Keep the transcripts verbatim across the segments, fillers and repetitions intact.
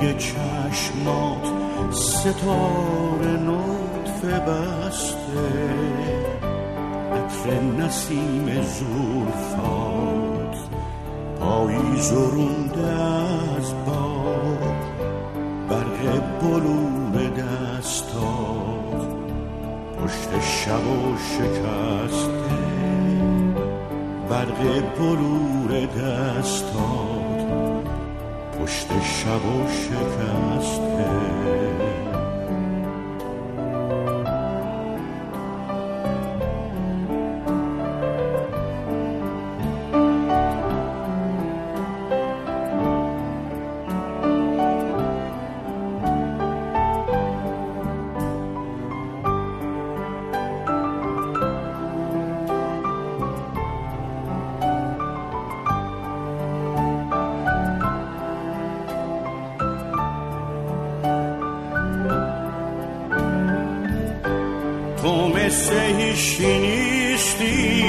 روی چشمات ستاره نطفه بسته، عطر نسیم زلفات پاییز رونده از باد، برق بلور دستات پشت شب و شکسته، برق بلور دستات پشت شب و شکسته. تو مثل هیچی نیستی،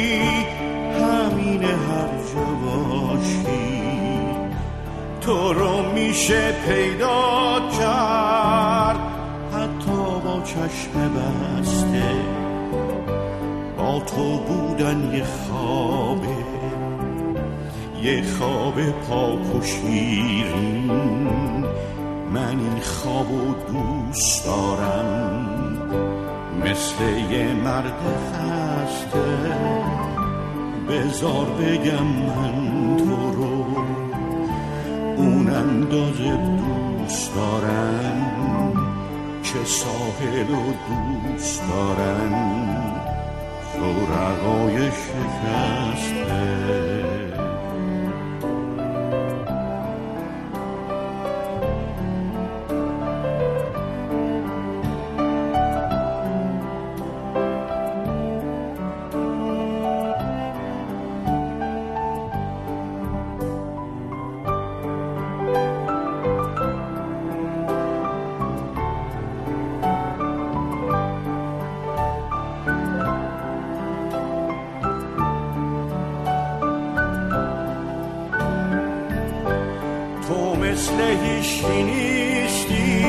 همین هر جا باشی، تو رو میشه پیدا کرد حتی با چشم بسته. با تو بودن یه خوابه، یه خواب پاک و شیرین، من این خوابو دوست دارم مثل یه مرد خسته. بذار بگم من تو رو اون اندازه دوست دارم که ساحل رو دوست دارم زورقای شکسته. تو مثل هیچی نیستی،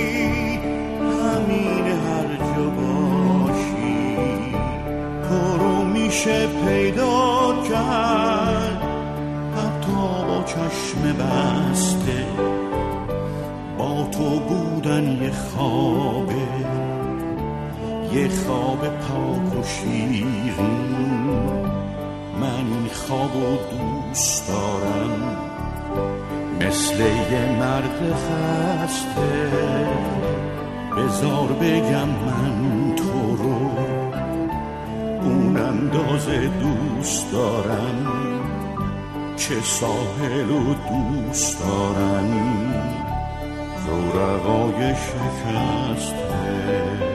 همین هر جا باشی، تو رو میشه پیدا کرد حتی با چشم بسته. با تو بودن یه خوابه، یه خواب پاک و شیرین، من این خوابو دوست دارم مثل یه مرد خسته. بذار بگم من تو رو اون اندازه دوست دارم که ساحل رو دوست دارم زورقای شکسته.